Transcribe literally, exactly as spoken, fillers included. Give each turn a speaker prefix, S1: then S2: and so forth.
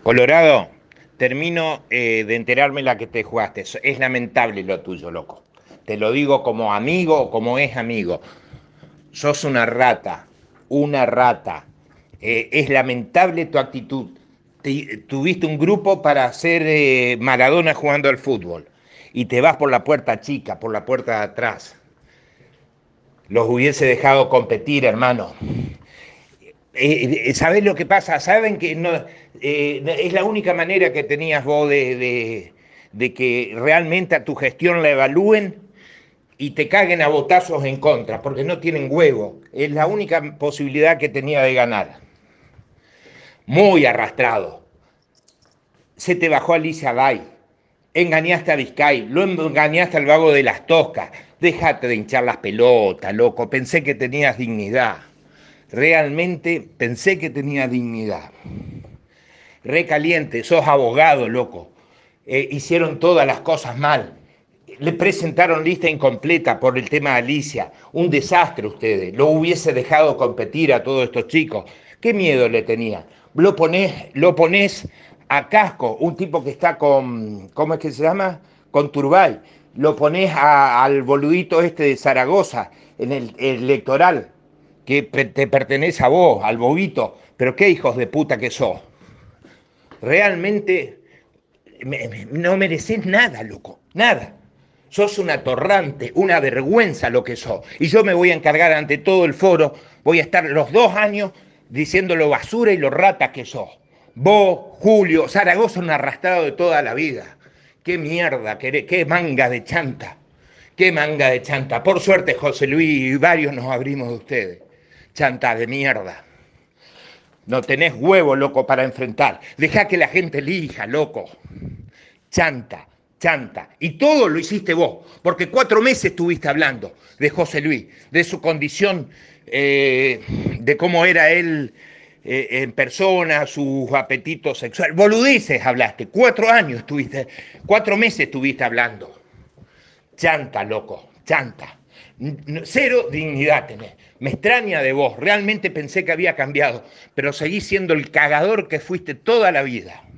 S1: Colorado, termino eh, de enterarme la que te jugaste. Es lamentable lo tuyo, loco. Te lo digo como amigo o como es amigo. Sos una rata, una rata. Eh, es lamentable tu actitud. Te- tuviste un grupo para hacer eh, Maradona jugando al fútbol y te vas por la puerta chica, por la puerta de atrás. Los hubiese dejado competir, hermano. Eh, ¿Sabés lo que pasa? Saben que no, eh, es la única manera que tenías vos de, de, de que realmente a tu gestión la evalúen y te caguen a botazos en contra, porque no tienen huevo. Es la única posibilidad que tenía de ganar. Muy arrastrado. Se te bajó Alicia Bay. Engañaste a Vizcay, lo engañaste al vago de las Toscas. Déjate de hinchar las pelotas, loco. Pensé que tenías dignidad. Realmente pensé que tenías dignidad. Recaliente, sos abogado, loco. Eh, hicieron todas las cosas mal. Le presentaron lista incompleta por el tema de Alicia. Un desastre ustedes. Lo hubiese dejado competir a todos estos chicos. ¿Qué miedo le tenía? Lo ponés, lo ponés a Casco, un tipo que está con, ¿cómo es que se llama? Con Turbay. Lo ponés a, al boludito este de Zaragoza, en el, el electoral, que te pertenece a vos, al bobito. Pero qué hijos de puta que sos. Realmente me, me, no mereces nada, loco, nada. Sos un atorrante, una vergüenza lo que sos. Y yo me voy a encargar ante todo el foro, voy a estar los dos años diciendo lo basura y lo rata que sos. Vos, Julio, Zaragoza, un arrastrado de toda la vida. Qué mierda, qué, qué manga de chanta. Qué manga de chanta. Por suerte, José Luis y varios nos abrimos de ustedes. Chanta de mierda. No tenés huevo, loco, para enfrentar. Dejá que la gente elija, loco. Chanta, chanta. Y todo lo hiciste vos, porque cuatro meses estuviste hablando de José Luis, de su condición, eh, de cómo era él eh, en persona, sus apetitos sexuales. Boludeces hablaste, cuatro años estuviste, cuatro meses estuviste hablando. Chanta, loco, chanta. Cero dignidad tenés. Me extraña de vos. Realmente pensé que había cambiado, pero seguís siendo el cagador que fuiste toda la vida.